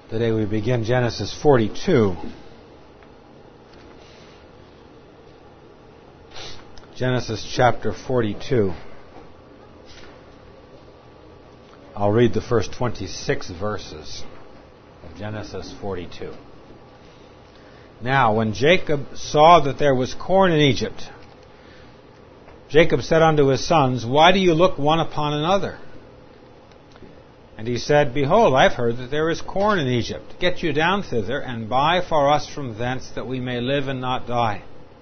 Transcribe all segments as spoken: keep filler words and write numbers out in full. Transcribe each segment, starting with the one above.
Today we begin Genesis forty-two. Genesis chapter forty-two. I'll read the first twenty-six verses of Genesis forty-two. Now, when Jacob saw that there was corn in Egypt, Jacob said unto his sons, Why do you look one upon another? And he said, Behold, I have heard that there is corn in Egypt. Get you down thither, and buy for us from thence, that we may live and not die.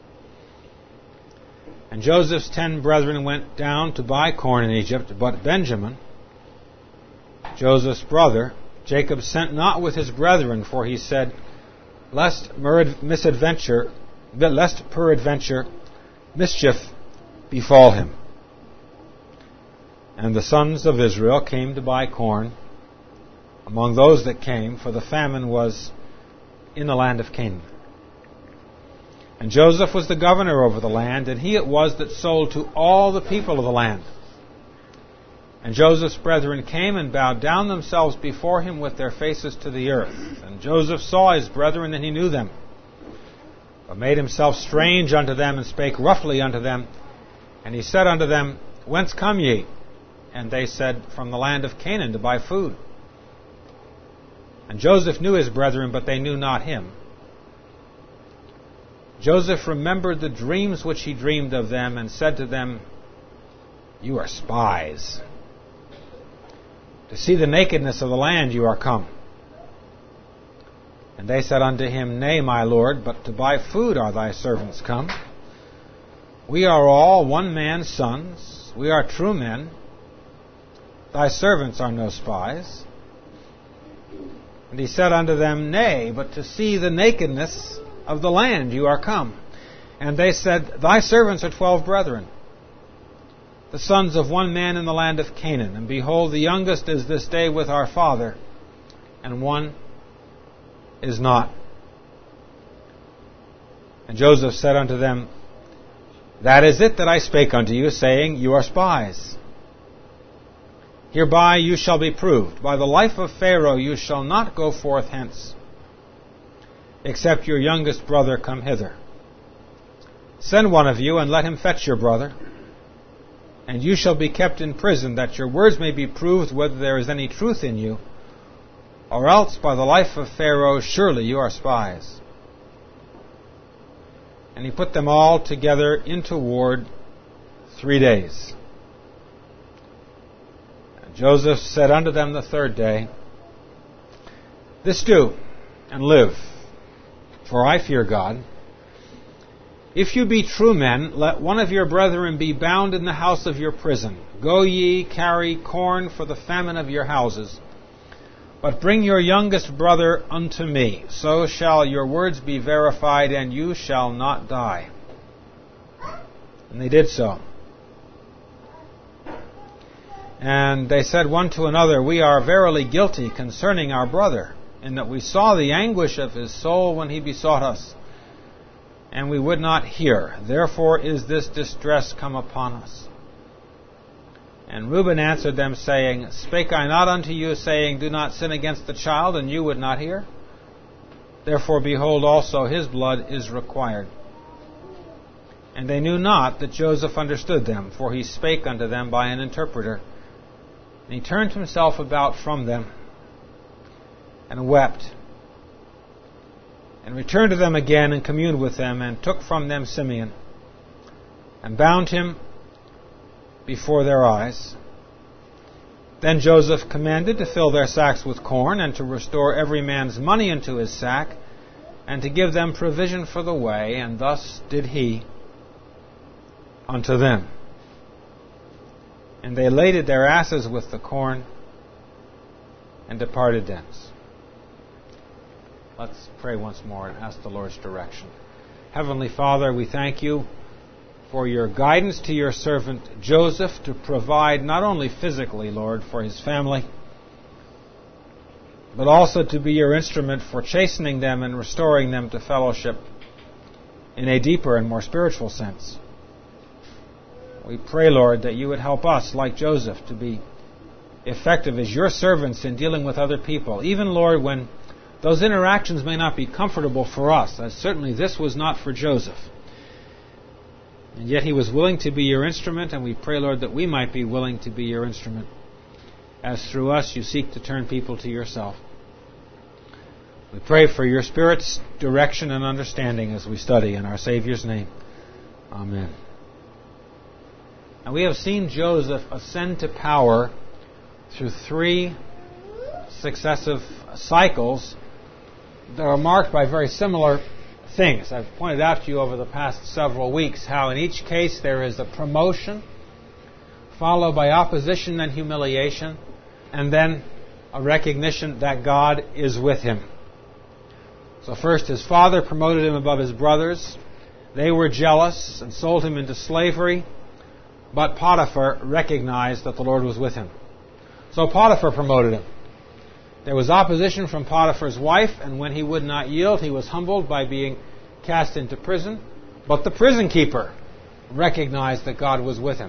And Joseph's ten brethren went down to buy corn in Egypt, but Benjamin, Joseph's brother, Jacob sent not with his brethren, for he said, Lest misadventure, lest peradventure mischief befall him. And the sons of Israel came to buy corn among those that came, for the famine was in the land of Canaan. And Joseph was the governor over the land, and he it was that sold to all the people of the land. And Joseph's brethren came and bowed down themselves before him with their faces to the earth. And Joseph saw his brethren, and he knew them, but made himself strange unto them, and spake roughly unto them. And he said unto them, Whence come ye? And they said, From the land of Canaan, to buy food. And Joseph knew his brethren, but they knew not him. Joseph remembered the dreams which he dreamed of them, and said to them, You are spies. To see the nakedness of the land you are come. And they said unto him, Nay, my lord, but to buy food are thy servants come. We are all one man's sons. We are true men. Thy servants are no spies. And he said unto them, Nay, but to see the nakedness of the land you are come. And they said, Thy servants are twelve brethren, the sons of one man in the land of Canaan. And behold, the youngest is this day with our father, and one is not. And Joseph said unto them, That is it that I spake unto you, saying, You are spies. Hereby you shall be proved. By the life of Pharaoh you shall not go forth hence, except your youngest brother come hither. Send one of you, and let him fetch your brother. And you shall be kept in prison, that your words may be proved whether there is any truth in you, or else by the life of Pharaoh surely you are spies. And he put them all together into ward three days. And Joseph said unto them the third day, This do, and live, for I fear God. If you be true men, let one of your brethren be bound in the house of your prison. Go ye, carry corn for the famine of your houses. But bring your youngest brother unto me. So shall your words be verified, and you shall not die. And they did so. And they said one to another, We are verily guilty concerning our brother, in that we saw the anguish of his soul when he besought us, and we would not hear. Therefore is this distress come upon us. And Reuben answered them, saying, Spake I not unto you, saying, Do not sin against the child, and you would not hear? Therefore, behold, also his blood is required. And they knew not that Joseph understood them, for he spake unto them by an interpreter. And he turned himself about from them, and wept, and returned to them again, and communed with them, and took from them Simeon, and bound him before their eyes. Then Joseph commanded to fill their sacks with corn, and to restore every man's money into his sack, and to give them provision for the way, and thus did he unto them. And they laded their asses with the corn, and departed thence. Let's pray once more and ask the Lord's direction. Heavenly Father, we thank you for your guidance to your servant Joseph to provide not only physically, Lord, for his family, but also to be your instrument for chastening them and restoring them to fellowship in a deeper and more spiritual sense. We pray, Lord, that you would help us, like Joseph, to be effective as your servants in dealing with other people. Even, Lord, when those interactions may not be comfortable for us, as certainly this was not for Joseph. And yet he was willing to be your instrument, and we pray, Lord, that we might be willing to be your instrument, as through us you seek to turn people to yourself. We pray for your Spirit's direction and understanding as we study in our Savior's name. Amen. And we have seen Joseph ascend to power through three successive cycles that are marked by very similar things. I've pointed out to you over the past several weeks how in each case there is a promotion followed by opposition and humiliation, and then a recognition that God is with him. So first, his father promoted him above his brothers. They were jealous and sold him into slavery, but Potiphar recognized that the Lord was with him. So Potiphar promoted him. There was opposition from Potiphar's wife, and when he would not yield, he was humbled by being cast into prison. But the prison keeper recognized that God was with him.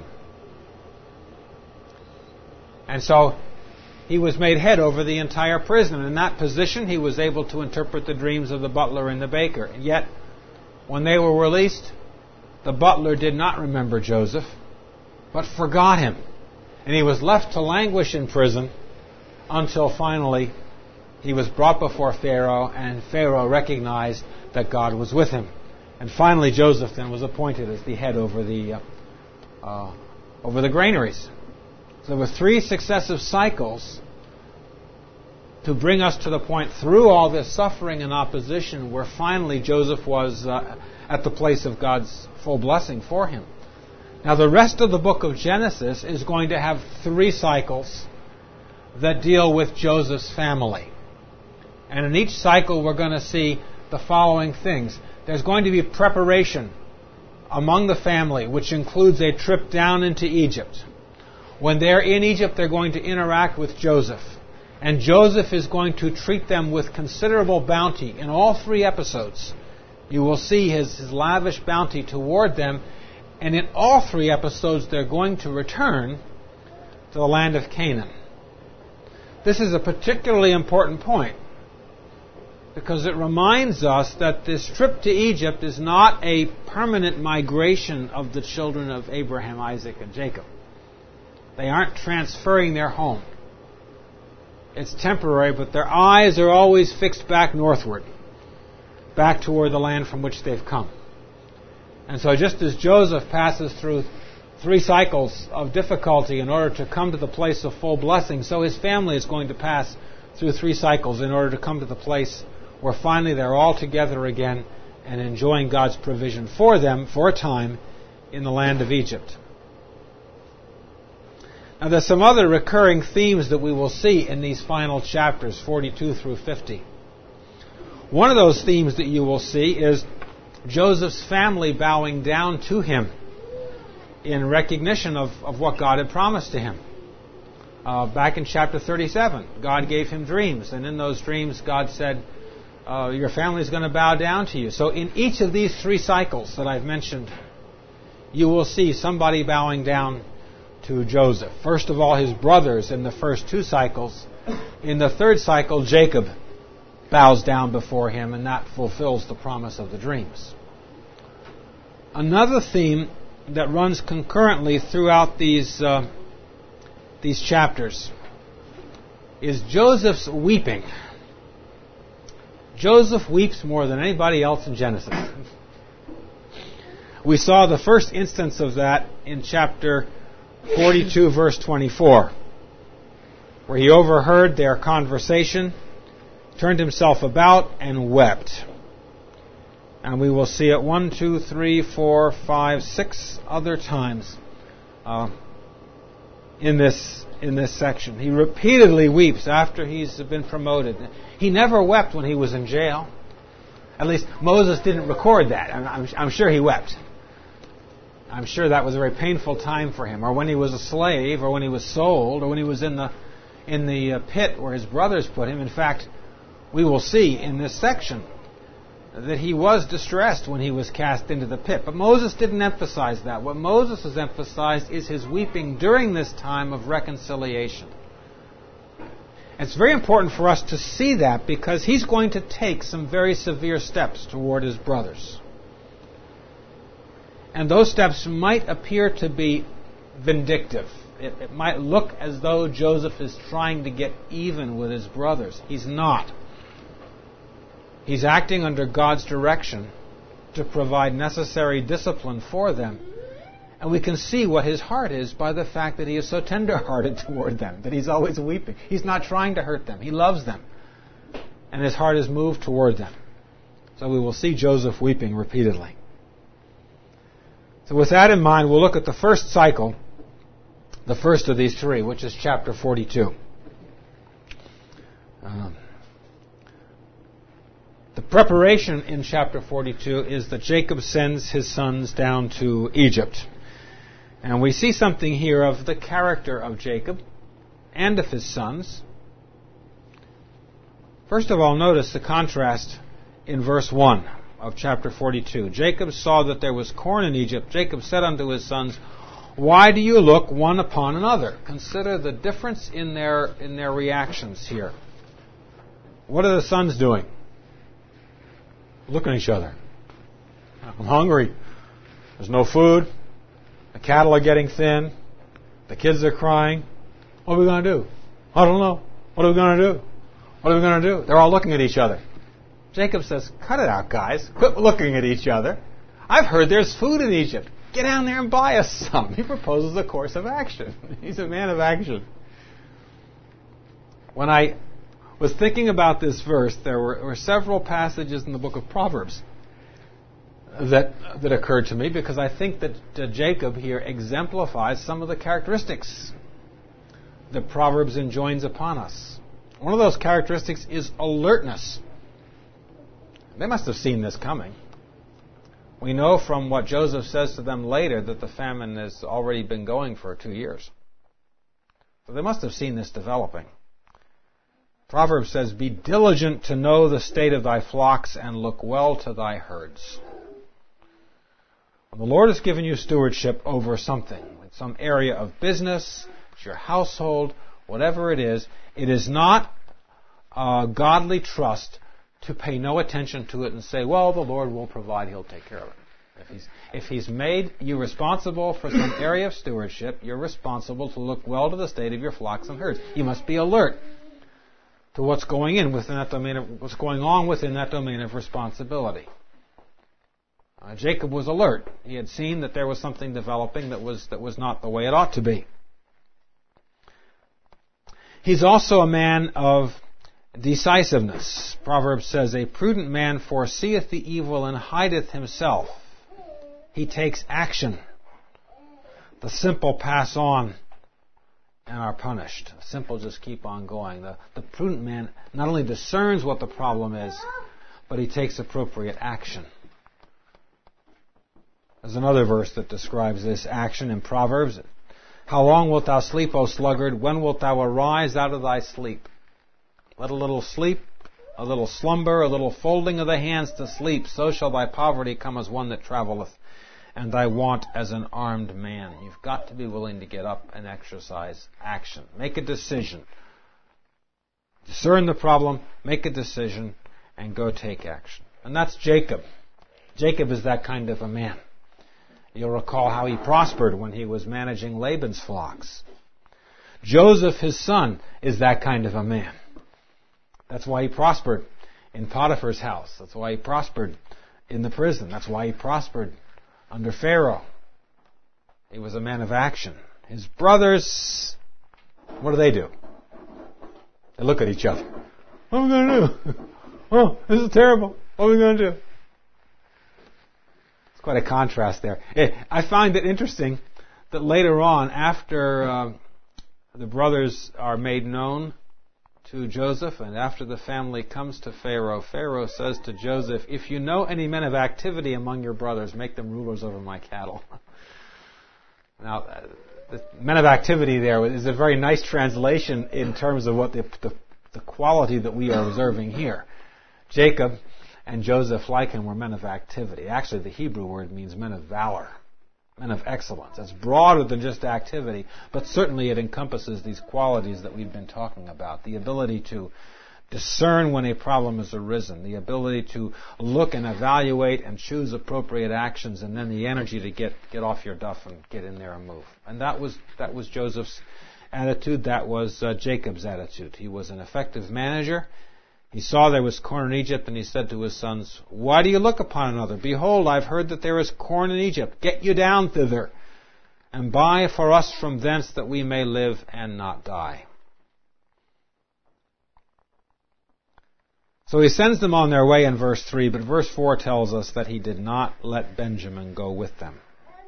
And so he was made head over the entire prison. In that position, he was able to interpret the dreams of the butler and the baker. And yet, when they were released, the butler did not remember Joseph, but forgot him. And he was left to languish in prison until finally he was brought before Pharaoh, and Pharaoh recognized that God was with him. And finally Joseph then was appointed as the head over the uh, uh, over the granaries. So there were three successive cycles to bring us to the point through all this suffering and opposition where finally Joseph was uh, at the place of God's full blessing for him. Now the rest of the book of Genesis is going to have three cycles that deal with Joseph's family. And in each cycle we're going to see the following things. There's going to be preparation among the family, which includes a trip down into Egypt. When they're in Egypt, they're going to interact with Joseph. And Joseph is going to treat them with considerable bounty. In all three episodes, you will see his, his lavish bounty toward them. And in all three episodes, they're going to return to the land of Canaan. This is a particularly important point, because it reminds us that this trip to Egypt is not a permanent migration of the children of Abraham, Isaac, and Jacob. They aren't transferring their home. It's temporary, but their eyes are always fixed back northward, back toward the land from which they've come. And so just as Joseph passes through three cycles of difficulty in order to come to the place of full blessing, so his family is going to pass through three cycles in order to come to the place where finally they're all together again and enjoying God's provision for them for a time in the land of Egypt. Now there's some other recurring themes that we will see in these final chapters, forty-two through fifty. One of those themes that you will see is Joseph's family bowing down to him in recognition of, of what God had promised to him. Uh, back in chapter thirty-seven, God gave him dreams, and in those dreams God said, uh, your family is going to bow down to you. So in each of these three cycles that I've mentioned, you will see somebody bowing down to Joseph. First of all, his brothers in the first two cycles. In the third cycle, Jacob bows down before him, and that fulfills the promise of the dreams. Another theme that runs concurrently throughout these uh, these chapters is Joseph's weeping. Joseph weeps more than anybody else in Genesis. We saw the first instance of that in chapter forty-two, verse twenty-four, where he overheard their conversation, turned himself about, and wept. And we will see it one, two, three, four, five, six other times uh, in this in this section. He repeatedly weeps after he's been promoted. He never wept when he was in jail. At least Moses didn't record that. I'm, I'm, I'm sure he wept. I'm sure that was a very painful time for him. Or when he was a slave, or when he was sold, or when he was in the in the uh, pit where his brothers put him. In fact, we will see in this section that he was distressed when he was cast into the pit. But Moses didn't emphasize that. What Moses has emphasized is his weeping during this time of reconciliation. It's very important for us to see that because he's going to take some very severe steps toward his brothers. And those steps might appear to be vindictive. It, it might look as though Joseph is trying to get even with his brothers. He's not. He's acting under God's direction to provide necessary discipline for them. And we can see what his heart is by the fact that he is so tender-hearted toward them, that he's always weeping. He's not trying to hurt them. He loves them. And his heart is moved toward them. So we will see Joseph weeping repeatedly. So with that in mind, we'll look at the first cycle, the first of these three, which is chapter forty-two. Um, the preparation in chapter forty-two is that Jacob sends his sons down to Egypt. And we see something here of the character of Jacob and of his sons. First of all, notice the contrast in verse one of chapter forty-two. Jacob saw that there was corn in Egypt. Jacob said unto his sons, why do you look one upon another? Consider the difference in their in their reactions here. What are the sons doing? Looking at each other. I'm hungry. There's no food. The cattle are getting thin. The kids are crying. What are we going to do? I don't know. What are we going to do? What are we going to do? They're all looking at each other. Jacob says, cut it out, guys. Quit looking at each other. I've heard there's food in Egypt. Get down there and buy us some. He proposes a course of action. He's a man of action. When I was thinking about this verse, there were, were several passages in the book of Proverbs that that occurred to me because I think that uh, Jacob here exemplifies some of the characteristics that Proverbs enjoins upon us. One of those characteristics is alertness. They must have seen this coming. We know from what Joseph says to them later that the famine has already been going for two years. So they must have seen this developing. Proverbs says, be diligent to know the state of thy flocks and look well to thy herds. When the Lord has given you stewardship over something, some area of business, your household, whatever it is, it is not a godly trust to pay no attention to it and say, well, the Lord will provide, He'll take care of it. If He's, if he's made you responsible for some area of stewardship, you're responsible to look well to the state of your flocks and herds. You must be alert to what's going in within that domain of, what's going on within that domain of responsibility. Uh, Jacob was alert. He had seen that there was something developing that was that was not the way it ought to be. He's also a man of decisiveness. Proverbs says, a prudent man foreseeth the evil and hideth himself. He takes action. The simple pass on and are punished. The simple just keep on going. The, the prudent man not only discerns what the problem is, but he takes appropriate action. There's another verse that describes this action in Proverbs. How long wilt thou sleep, O sluggard? When wilt thou arise out of thy sleep? Let a little sleep, a little slumber, a little folding of the hands to sleep, so shall thy poverty come as one that travelleth, and thy want as an armed man. You've got to be willing to get up and exercise action. Make a decision. Discern the problem, make a decision, and go take action. And that's Jacob. Jacob is that kind of a man. You'll recall how he prospered when he was managing Laban's flocks. Joseph, his son, is that kind of a man. That's why he prospered in Potiphar's house. That's why he prospered in the prison. That's why he prospered under Pharaoh. He was a man of action. His brothers, what do they do? They look at each other. What are we going to do? Oh, this is terrible. What are we going to do? It's quite a contrast there. I find it interesting that later on, after uh, the brothers are made known to Joseph, and after the family comes to Pharaoh, Pharaoh says to Joseph, if you know any men of activity among your brothers, make them rulers over my cattle. Now, the men of activity there is a very nice translation in terms of what the, the, the quality that we are observing here. Jacob and Joseph, like him, were men of activity. Actually, the Hebrew word means men of valor. men of excellence. It's broader than just activity, but certainly it encompasses these qualities that we've been talking about. The ability to discern when a problem has arisen, the ability to look and evaluate and choose appropriate actions, and then the energy to get, get off your duff and get in there and move. And that was, that was Joseph's attitude. That was uh, Jacob's attitude. He was an effective manager. He saw there was corn in Egypt, and he said to his sons, "Why do you look upon another? Behold, I've heard that there is corn in Egypt. Get you down thither, and buy for us from thence, that we may live and not die." So he sends them on their way in verse three, but verse four tells us that he did not let Benjamin go with them.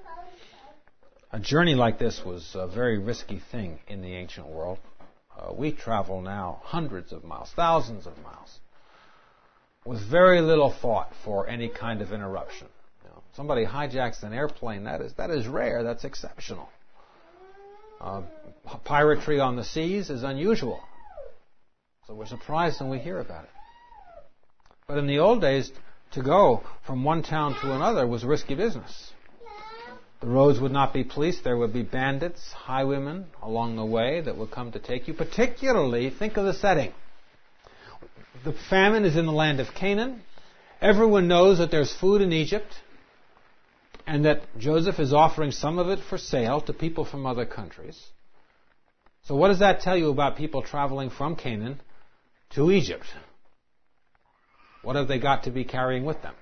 A journey like this was a very risky thing in the ancient world. Uh, we travel now hundreds of miles, thousands of miles, with very little thought for any kind of interruption. You know, somebody hijacks an airplane, that is, that is rare, that's exceptional. Uh, piracy on the seas is unusual. So we're surprised when we hear about it. But in the old days, to go from one town to another was risky business. The roads would not be policed. There would be bandits, highwaymen along the way that would come to take you. Particularly, think of the setting. The famine is in the land of Canaan. Everyone knows that there's food in Egypt, and that Joseph is offering some of it for sale to people from other countries. So what does that tell you about people traveling from Canaan to Egypt? What have they got to be carrying with them?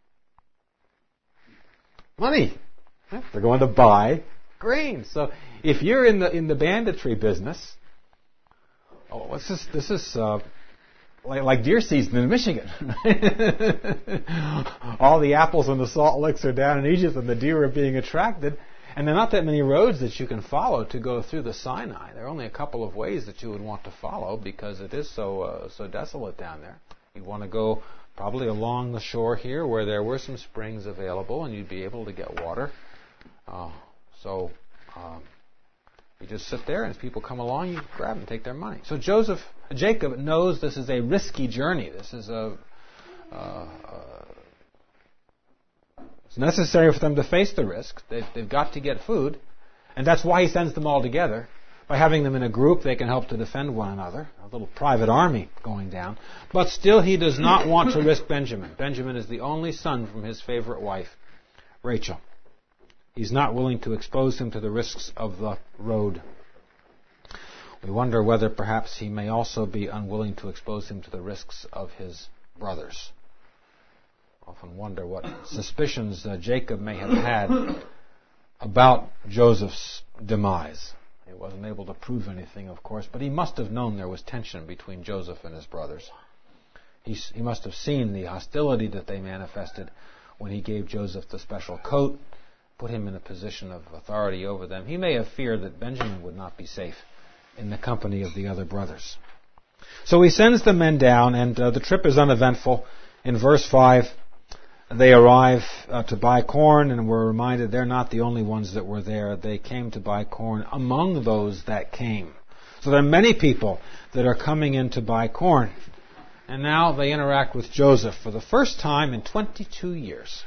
Money. They're going to buy grain. So if you're in the in the banditry business, oh, this is this is uh, like, like deer season in Michigan. All the apples and the salt licks are down in Egypt, and the deer are being attracted. And there are not that many roads that you can follow to go through the Sinai. There are only a couple of ways that you would want to follow because it is so uh, so desolate down there. You'd want to go probably along the shore here where there were some springs available, and you'd be able to get water. Uh, so um, you just sit there, and as people come along, you grab them and take their money. So Joseph, Jacob knows this is a risky journey. This is a uh, uh, it's necessary for them to face the risk. They've, they've got to get food, and that's why he sends them all together. By having them in a group, they can help to defend one another. A little private army going down. But still, he does not want to risk Benjamin. Benjamin is the only son from his favorite wife, Rachel. He's not willing to expose him to the risks of the road. We wonder whether perhaps he may also be unwilling to expose him to the risks of his brothers. Often wonder what suspicions uh, Jacob may have had about Joseph's demise. He wasn't able to prove anything, of course, but he must have known there was tension between Joseph and his brothers. He, he must have seen the hostility that they manifested when he gave Joseph the special coat, put him in a position of authority over them. He may have feared that Benjamin would not be safe in the company of the other brothers. So he sends the men down, and uh, the trip is uneventful. In verse five, they arrive uh, to buy corn, and we're reminded they're not the only ones that were there. They came to buy corn among those that came. So there are many people that are coming in to buy corn. And now they interact with Joseph for the first time in twenty-two years.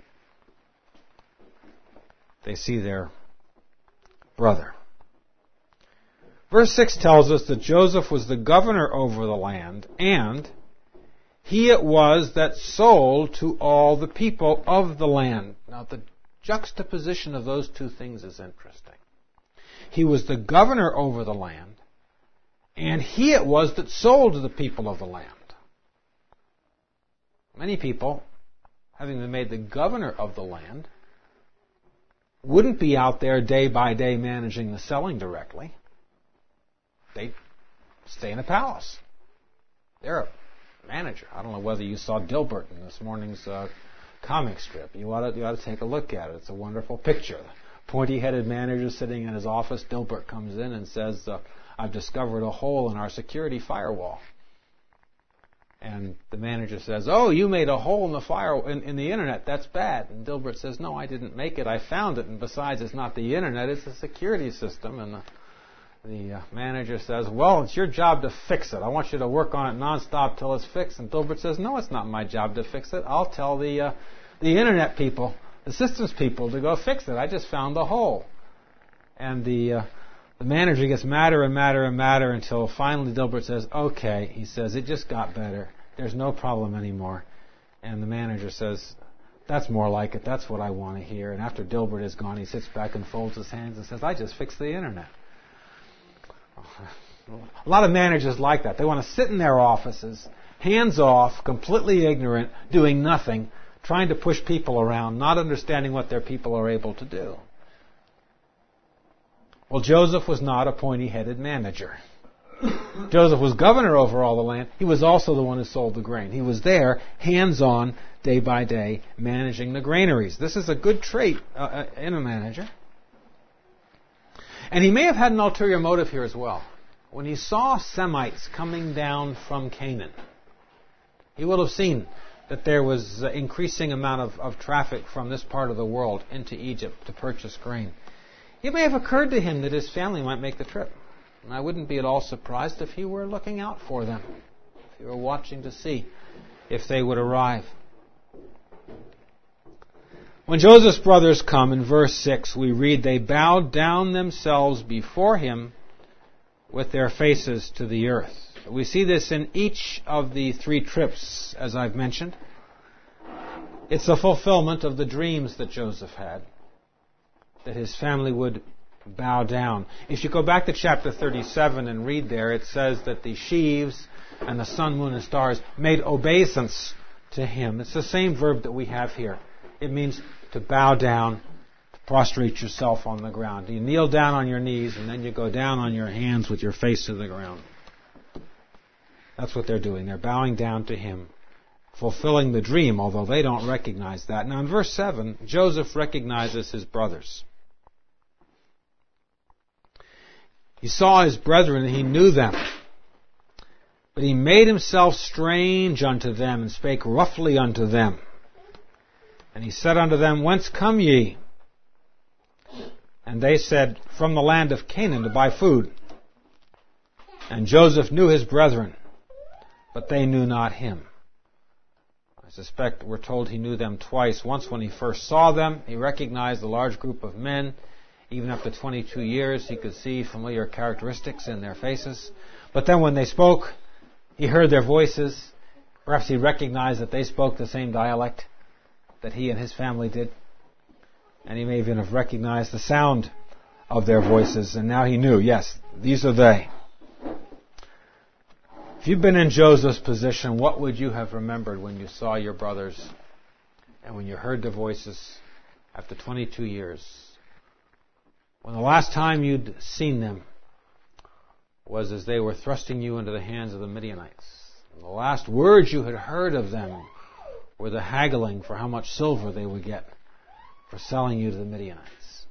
They see their brother. Verse six tells us that Joseph was the governor over the land, and he it was that sold to all the people of the land. Now, the juxtaposition of those two things is interesting. He was the governor over the land, and he it was that sold to the people of the land. Many people, having been made the governor of the land, wouldn't be out there day by day managing the selling directly. They'd stay in a palace. They're a manager. I don't know whether you saw Dilbert in this morning's uh, comic strip. You ought, to, you ought to take a look at it. It's a wonderful picture. The pointy-headed manager sitting in his office. Dilbert comes in and says, uh, I've discovered a hole in our security firewall. And the manager says, oh, you made a hole in the fire in, in the internet. That's bad. And Dilbert says, no, I didn't make it. I found it. And besides, it's not the internet. It's a security system. And the The uh, manager says, well, it's your job to fix it. I want you to work on it nonstop till it's fixed. And Dilbert says, no, it's not my job to fix it. I'll tell the uh, the internet people the systems people to go fix it. I just found the hole. And the uh, the manager gets madder and madder and madder until finally Dilbert says, okay, he says, it just got better. There's no problem anymore. And the manager says, that's more like it. That's what I want to hear. And after Dilbert is gone, he sits back and folds his hands and says, I just fixed the internet. A lot of managers like that. They want to sit in their offices, hands off, completely ignorant, doing nothing, trying to push people around, not understanding what their people are able to do. Well, Joseph was not a pointy-headed manager. Joseph was governor over all the land. He was also the one who sold the grain. He was there, hands-on, day by day, managing the granaries. This is a good trait uh, in a manager. And he may have had an ulterior motive here as well. When he saw Semites coming down from Canaan, he will have seen that there was an increasing amount of, of traffic from this part of the world into Egypt to purchase grain. It may have occurred to him that his family might make the trip. And I wouldn't be at all surprised if he were looking out for them, if he were watching to see if they would arrive. When Joseph's brothers come, in verse six, we read, they bowed down themselves before him with their faces to the earth. We see this in each of the three trips, as I've mentioned. It's a fulfillment of the dreams that Joseph had, that his family would bow down. If you go back to chapter thirty-seven and read there, it says that the sheaves and the sun, moon, and stars made obeisance to him. It's the same verb that we have here. It means to bow down, to prostrate yourself on the ground. You kneel down on your knees and then you go down on your hands with your face to the ground. That's what they're doing. They're bowing down to him, fulfilling the dream, although they don't recognize that. Now in verse seven, Joseph recognizes his brothers. He saw his brethren and he knew them. But he made himself strange unto them and spake roughly unto them. And he said unto them, whence come ye? And they said, from the land of Canaan to buy food. And Joseph knew his brethren, but they knew not him. I suspect we're told he knew them twice. Once when he first saw them, he recognized a large group of men. Even up to twenty-two years, he could see familiar characteristics in their faces. But then when they spoke, he heard their voices. Perhaps he recognized that they spoke the same dialect that he and his family did. And he may even have recognized the sound of their voices. And now he knew, yes, these are they. If you've been in Joseph's position, what would you have remembered when you saw your brothers and when you heard their voices after twenty-two years? When the last time you'd seen them was as they were thrusting you into the hands of the Midianites. And the last words you had heard of them were the haggling for how much silver they would get for selling you to the Midianites.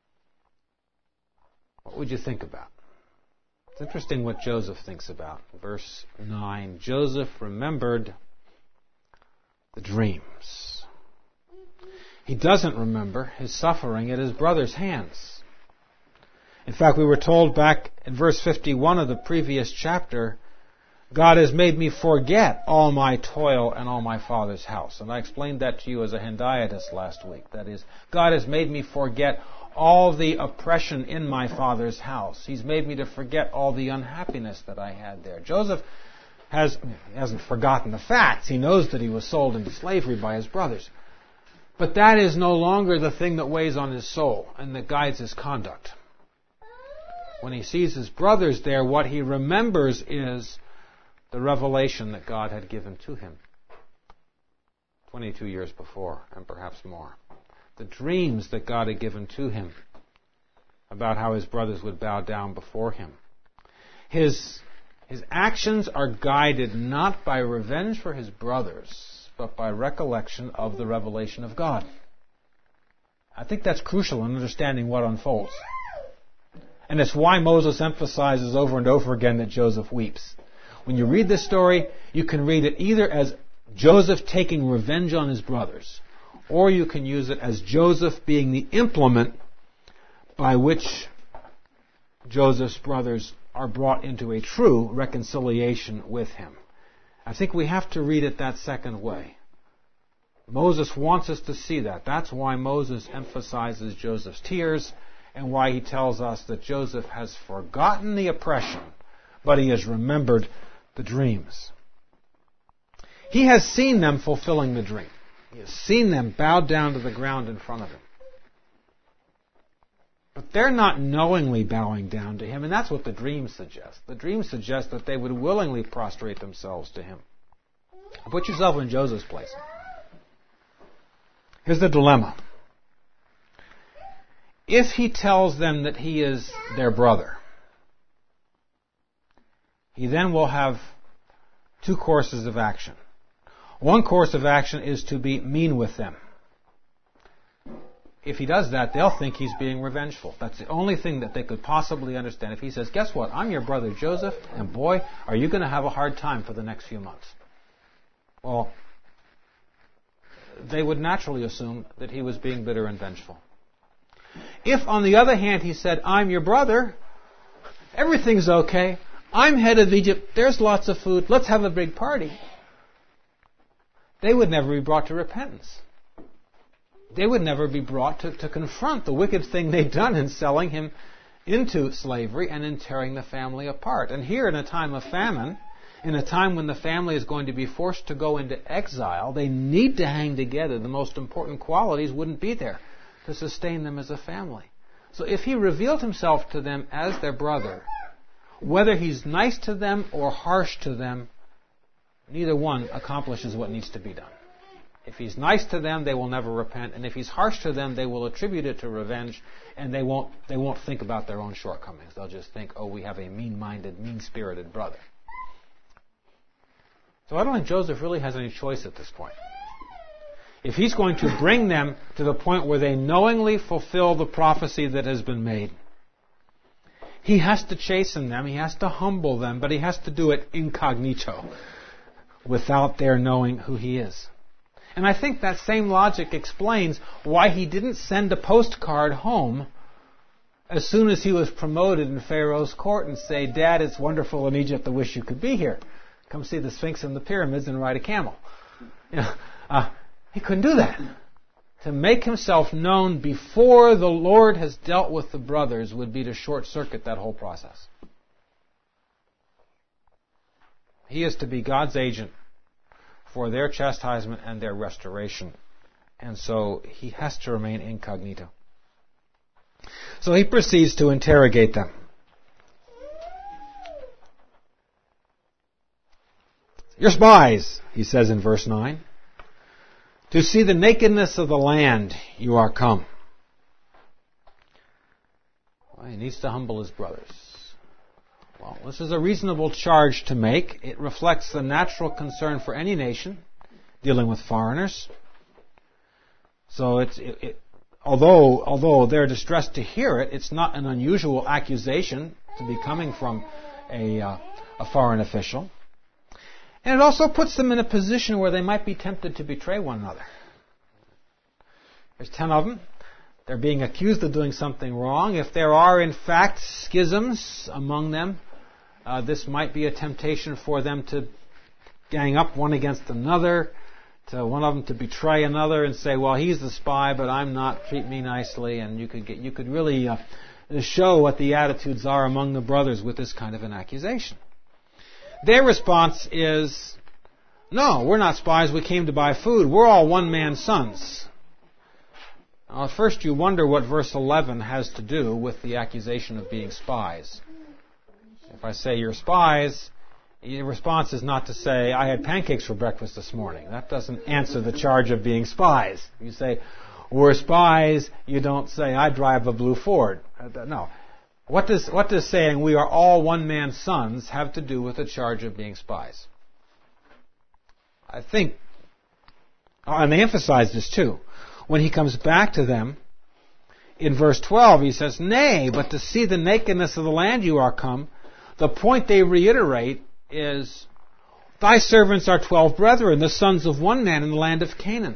What would you think about? It's interesting what Joseph thinks about. Verse nine, Joseph remembered the dreams. He doesn't remember his suffering at his brother's hands. In fact, we were told back in verse fifty-one of the previous chapter, God has made me forget all my toil and all my father's house. And I explained that to you as a hendiadys last week. That is, God has made me forget all the oppression in my father's house. He's made me to forget all the unhappiness that I had there. Joseph has, hasn't forgotten the facts. He knows that he was sold into slavery by his brothers. But that is no longer the thing that weighs on his soul and that guides his conduct. When he sees his brothers there, what he remembers is the revelation that God had given to him twenty-two years before, and perhaps more. The dreams that God had given to him about how his brothers would bow down before him. His, his actions are guided not by revenge for his brothers, but by recollection of the revelation of God. I think that's crucial in understanding what unfolds. And it's why Moses emphasizes over and over again that Joseph weeps. When you read this story, you can read it either as Joseph taking revenge on his brothers, or you can use it as Joseph being the implement by which Joseph's brothers are brought into a true reconciliation with him. I think we have to read it that second way. Moses wants us to see that. That's why Moses emphasizes Joseph's tears and why he tells us that Joseph has forgotten the oppression, but he has remembered the dreams. He has seen them fulfilling the dream. He has seen them bowed down to the ground in front of him. But they're not knowingly bowing down to him, and that's what the dreams suggest. The dreams suggest that they would willingly prostrate themselves to him. Put yourself in Joseph's place. Here's the dilemma. If he tells them that he is their brother, he then will have two courses of action. One course of action is to be mean with them. If he does that, they'll think he's being revengeful. That's the only thing that they could possibly understand. If he says, guess what, I'm your brother Joseph, and boy, are you going to have a hard time for the next few months. Well, they would naturally assume that he was being bitter and vengeful. If, on the other hand, he said, I'm your brother, everything's okay, I'm head of Egypt, there's lots of food, let's have a big party, they would never be brought to repentance. They would never be brought to, to confront the wicked thing they'd done in selling him into slavery and in tearing the family apart. And here, in a time of famine, in a time when the family is going to be forced to go into exile, they need to hang together. The most important qualities wouldn't be there to sustain them as a family. So if he revealed himself to them as their brother, whether he's nice to them or harsh to them, neither one accomplishes what needs to be done. If he's nice to them, they will never repent, and if he's harsh to them, they will attribute it to revenge, and they won't they won't think about their own shortcomings. They'll just think, oh, we have a mean-minded, mean-spirited brother. So I don't think Joseph really has any choice at this point. If he's going to bring them to the point where they knowingly fulfill the prophecy that has been made, he has to chasten them, he has to humble them, but he has to do it incognito, without their knowing who he is. And I think that same logic explains why he didn't send a postcard home as soon as he was promoted in Pharaoh's court and say, Dad, it's wonderful in Egypt, I wish you could be here. Come see the Sphinx and the pyramids and ride a camel. You know, uh, he couldn't do that. To make himself known before the Lord has dealt with the brothers would be to short-circuit that whole process. He is to be God's agent for their chastisement and their restoration. And so he has to remain incognito. So he proceeds to interrogate them. You're spies, he says in verse nine. To see the nakedness of the land you are come. Well, he needs to humble his brothers. Well, this is a reasonable charge to make. It reflects the natural concern for any nation dealing with foreigners. So it's, it, it, although although they're distressed to hear it, it's not an unusual accusation to be coming from a, uh, a foreign official. And it also puts them in a position where they might be tempted to betray one another. There's ten of them. They're being accused of doing something wrong. If there are, in fact, schisms among them, uh, this might be a temptation for them to gang up one against another, to one of them to betray another and say, well, he's the spy, but I'm not, treat me nicely. And you could get, you could really uh, show what the attitudes are among the brothers with this kind of an accusation. Their response is, no, we're not spies, we came to buy food. We're all one man's sons. Now, at first you wonder what verse eleven has to do with the accusation of being spies. If I say you're spies, your response is not to say, I had pancakes for breakfast this morning. That doesn't answer the charge of being spies. You say, we're spies, you don't say, I drive a blue Ford. No. What does, what does saying we are all one man's sons have to do with the charge of being spies? I think, and they emphasize this too. When he comes back to them, in verse twelve, he says, nay, but to see the nakedness of the land you are come. The point they reiterate is, thy servants are twelve brethren, the sons of one man in the land of Canaan.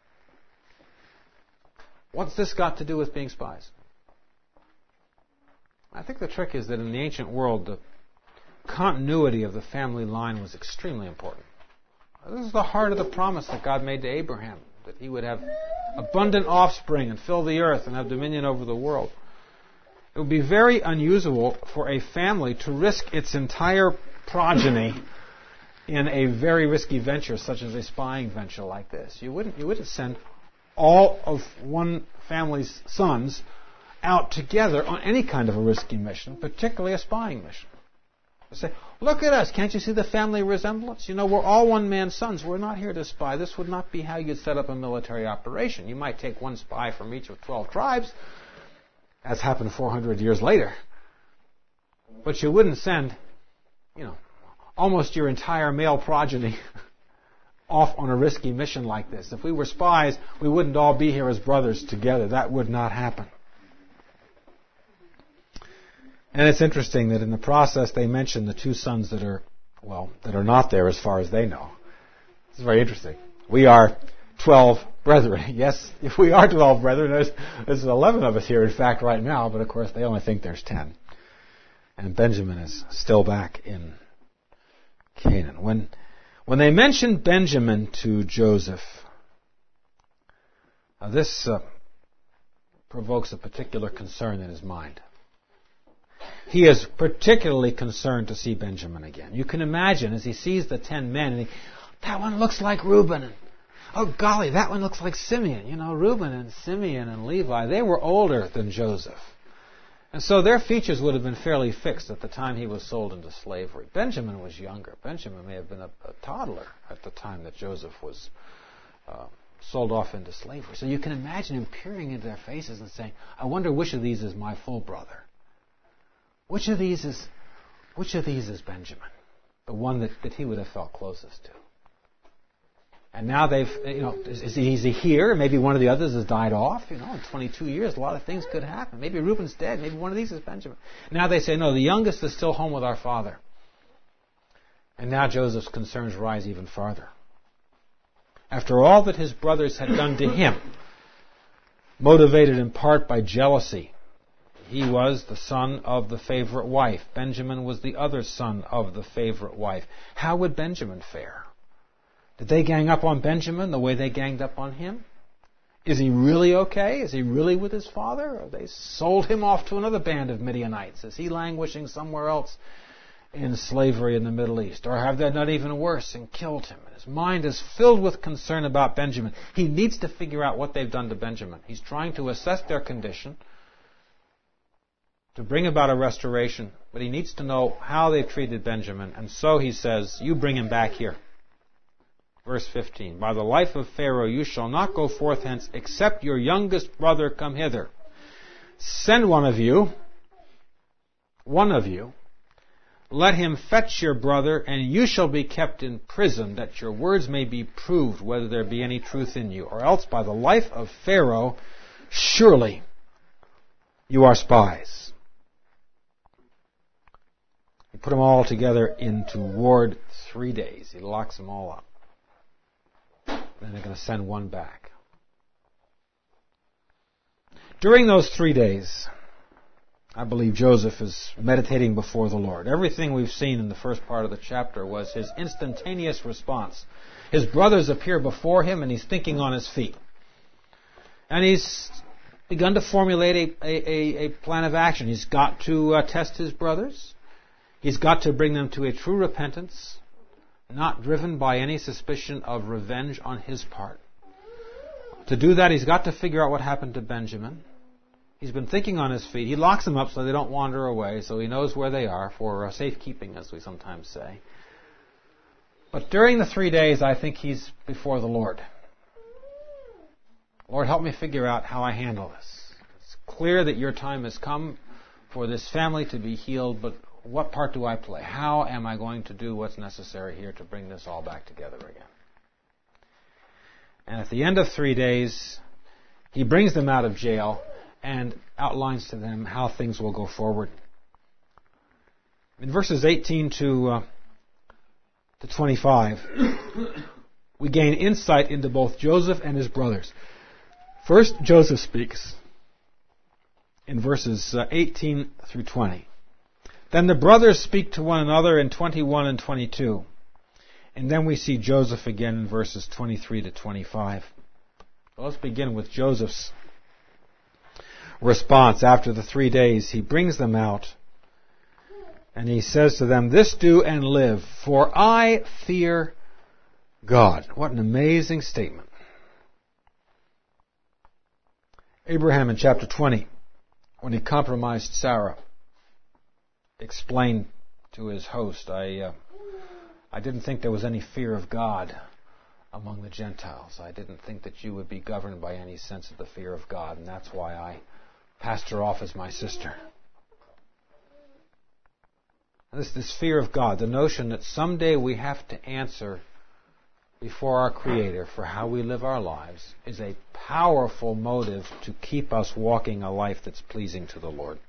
What's this got to do with being spies? I think the trick is that in the ancient world, the continuity of the family line was extremely important. This is the heart of the promise that God made to Abraham. he would have abundant offspring and fill the earth and have dominion over the world. It would be very unusual for a family to risk its entire progeny in a very risky venture such as a spying venture like this. You wouldn't, you wouldn't send all of one family's sons out together on any kind of a risky mission, particularly a spying mission. You say, look at us, can't you see the family resemblance? You know, we're all one man's sons. We're not here to spy. This would not be how you'd set up a military operation. You might take one spy from each of twelve tribes, as happened four hundred years later. But you wouldn't send, you know, almost your entire male progeny off on a risky mission like this. If we were spies, we wouldn't all be here as brothers together. That would not happen. And it's interesting that in the process they mention the two sons that are, well, that are not there as far as they know. It's very interesting. We are twelve brethren. Yes, if we are twelve brethren, there's, there's eleven of us here, in fact, right now, but of course they only think there's ten. And Benjamin is still back in Canaan. When, when they mention Benjamin to Joseph, uh, this uh, provokes a particular concern in his mind. He is particularly concerned to see Benjamin again. You can imagine as he sees the ten men, and he, that one looks like Reuben. And, oh golly, that one looks like Simeon. You know, Reuben and Simeon and Levi, they were older than Joseph. And so their features would have been fairly fixed at the time he was sold into slavery. Benjamin was younger. Benjamin may have been a, a toddler at the time that Joseph was uh, sold off into slavery. So you can imagine him peering into their faces and saying, I wonder which of these is my full brother. Which of these is which of these is Benjamin? The one that, that he would have felt closest to. And now they've, you know, is, is, he, is he here? Maybe one of the others has died off. You know, in twenty-two years, a lot of things could happen. Maybe Reuben's dead. Maybe one of these is Benjamin. Now they say, no, the youngest is still home with our father. And now Joseph's concerns rise even farther. After all that his brothers had done to him, motivated in part by jealousy, he was the son of the favorite wife. Benjamin was the other son of the favorite wife. How would Benjamin fare? Did they gang up on Benjamin the way they ganged up on him? Is he really okay? Is he really with his father? Or they sold him off to another band of Midianites? Is he languishing somewhere else in slavery in the Middle East? Or have they done even worse and killed him? And his mind is filled with concern about Benjamin. He needs to figure out what they've done to Benjamin. He's trying to assess their condition, to bring about a restoration, but he needs to know how they've treated Benjamin. And so he says, you bring him back here. Verse fifteen, by the life of Pharaoh you shall not go forth hence, except your youngest brother come hither. Send one of you, one of you, let him fetch your brother, and you shall be kept in prison, that your words may be proved, whether there be any truth in you. Or else by the life of Pharaoh, surely you are spies. He put them all together into ward three days. He locks them all up. Then they're going to send one back. During those three days, I believe Joseph is meditating before the Lord. Everything we've seen in the first part of the chapter was his instantaneous response. His brothers appear before him and he's thinking on his feet. And he's begun to formulate a, a, a plan of action. He's got to uh, test his brothers. He's got to bring them to a true repentance, not driven by any suspicion of revenge on his part. To do that, he's got to figure out what happened to Benjamin. He's been thinking on his feet. He locks them up so they don't wander away, so he knows where they are for uh, safekeeping, as we sometimes say. But during the three days, I think he's before the Lord. Lord, help me figure out how I handle this. It's clear that your time has come for this family to be healed, but what part do I play? How am I going to do what's necessary here to bring this all back together again? And at the end of three days, he brings them out of jail and outlines to them how things will go forward. In verses eighteen to, uh, to twenty-five, we gain insight into both Joseph and his brothers. First, Joseph speaks in verses uh, eighteen through twenty. Then the brothers speak to one another in twenty-one and twenty-two. And then we see Joseph again in verses twenty-three to twenty-five. Well, let's begin with Joseph's response. After the three days, he brings them out, and he says to them, "This do and live, for I fear God." What an amazing statement. Abraham in chapter twenty, when he compromised Sarah, explained to his host, I, uh, I didn't think there was any fear of God among the Gentiles. I didn't think that you would be governed by any sense of the fear of God, and that's why I passed her off as my sister. This, this fear of God, the notion that someday we have to answer before our Creator for how we live our lives, is a powerful motive to keep us walking a life that's pleasing to the Lord.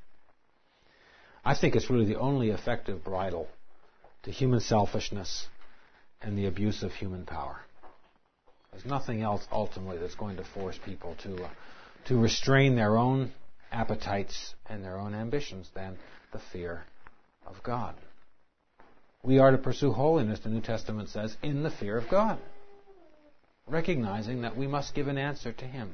I think it's really the only effective bridle to human selfishness and the abuse of human power. There's nothing else ultimately that's going to force people to uh, to restrain their own appetites and their own ambitions than the fear of God. We are to pursue holiness, the New Testament says, in the fear of God, recognizing that we must give an answer to Him.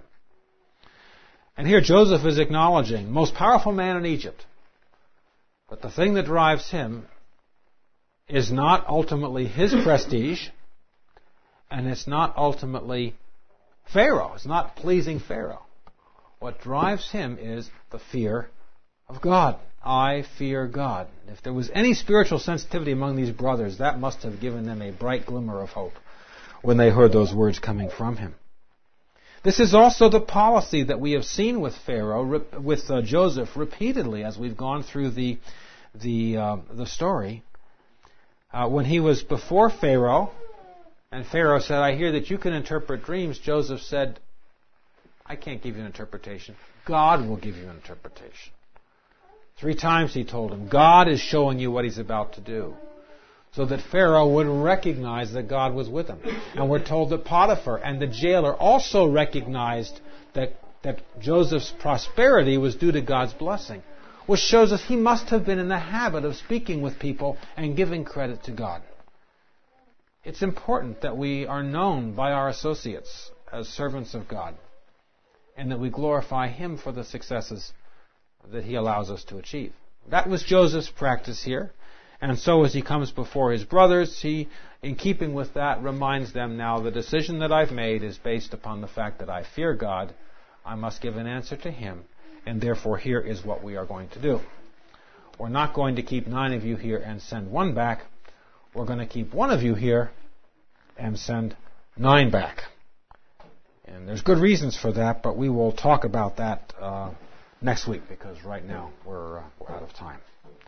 And here Joseph is acknowledging, most powerful man in Egypt, but the thing that drives him is not ultimately his prestige, and it's not ultimately Pharaoh. It's not pleasing Pharaoh. What drives him is the fear of God. I fear God. If there was any spiritual sensitivity among these brothers, that must have given them a bright glimmer of hope when they heard those words coming from him. This is also the policy that we have seen with Pharaoh, with uh, Joseph repeatedly as we've gone through the the uh, the story. Uh, when he was before Pharaoh, and Pharaoh said, "I hear that you can interpret dreams," Joseph said, "I can't give you an interpretation. God will give you an interpretation." Three times he told him, God is showing you what He's about to do, so that Pharaoh would recognize that God was with him. And we're told that Potiphar and the jailer also recognized that, that Joseph's prosperity was due to God's blessing, which shows us he must have been in the habit of speaking with people and giving credit to God. It's important that we are known by our associates as servants of God, and that we glorify Him for the successes that He allows us to achieve. That was Joseph's practice here. And so as he comes before his brothers, he, in keeping with that, reminds them now the decision that I've made is based upon the fact that I fear God. I must give an answer to Him. And therefore here is what we are going to do. We're not going to keep nine of you here and send one back. We're going to keep one of you here and send nine back. And there's good reasons for that, but we will talk about that uh, next week, because right now we're, uh, we're out of time.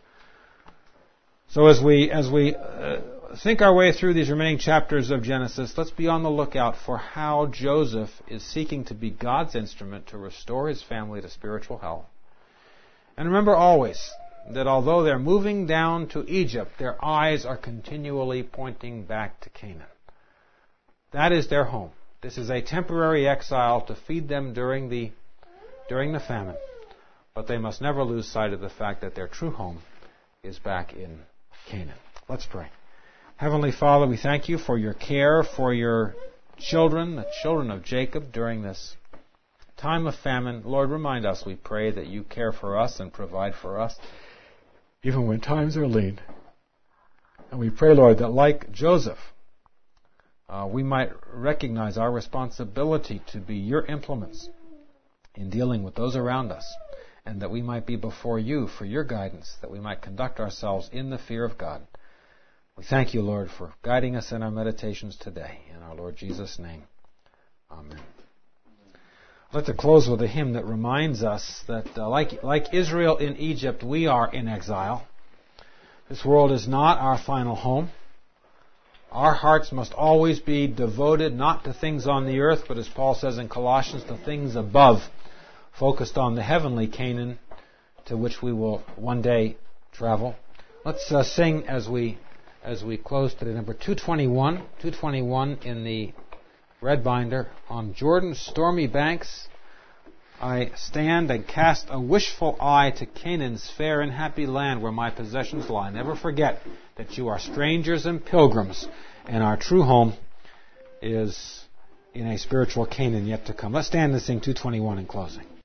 So as we as we uh, think our way through these remaining chapters of Genesis, let's be on the lookout for how Joseph is seeking to be God's instrument to restore his family to spiritual health. And remember always that although they're moving down to Egypt, their eyes are continually pointing back to Canaan. That is their home. This is a temporary exile to feed them during the during the famine. But they must never lose sight of the fact that their true home is back in Canaan. Let's pray. Heavenly Father, we thank You for Your care for Your children, the children of Jacob, during this time of famine. Lord, remind us, we pray, that You care for us and provide for us, even when times are lean. And we pray, Lord, that like Joseph, uh, we might recognize our responsibility to be Your implements in dealing with those around us, and that we might be before You for Your guidance, that we might conduct ourselves in the fear of God. We thank You, Lord, for guiding us in our meditations today. In our Lord Jesus' name, amen. I'd like to close with a hymn that reminds us that, uh, like, like Israel in Egypt, we are in exile. This world is not our final home. Our hearts must always be devoted not to things on the earth, but as Paul says in Colossians, to things above, focused on the heavenly Canaan to which we will one day travel. Let's uh, sing as we as we close today, number two twenty-one, two twenty-one in the red binder. On Jordan's stormy banks I stand and cast a wishful eye to Canaan's fair and happy land where my possessions lie. Never forget that you are strangers and pilgrims, and our true home is in a spiritual Canaan yet to come. Let's stand and sing two twenty-one in closing.